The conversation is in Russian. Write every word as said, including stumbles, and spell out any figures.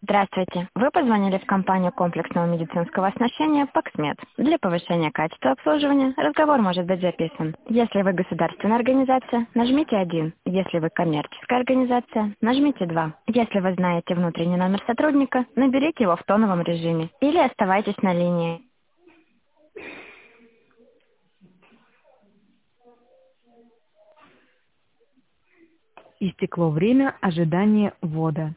Здравствуйте. Вы позвонили в компанию комплексного медицинского оснащения «Паксмед». Для повышения качества обслуживания разговор может быть записан. Если вы государственная организация, нажмите один. Если вы коммерческая организация, нажмите два. Если вы знаете внутренний номер сотрудника, наберите его в тоновом режиме или оставайтесь на линии. Истекло время ожидания ввода.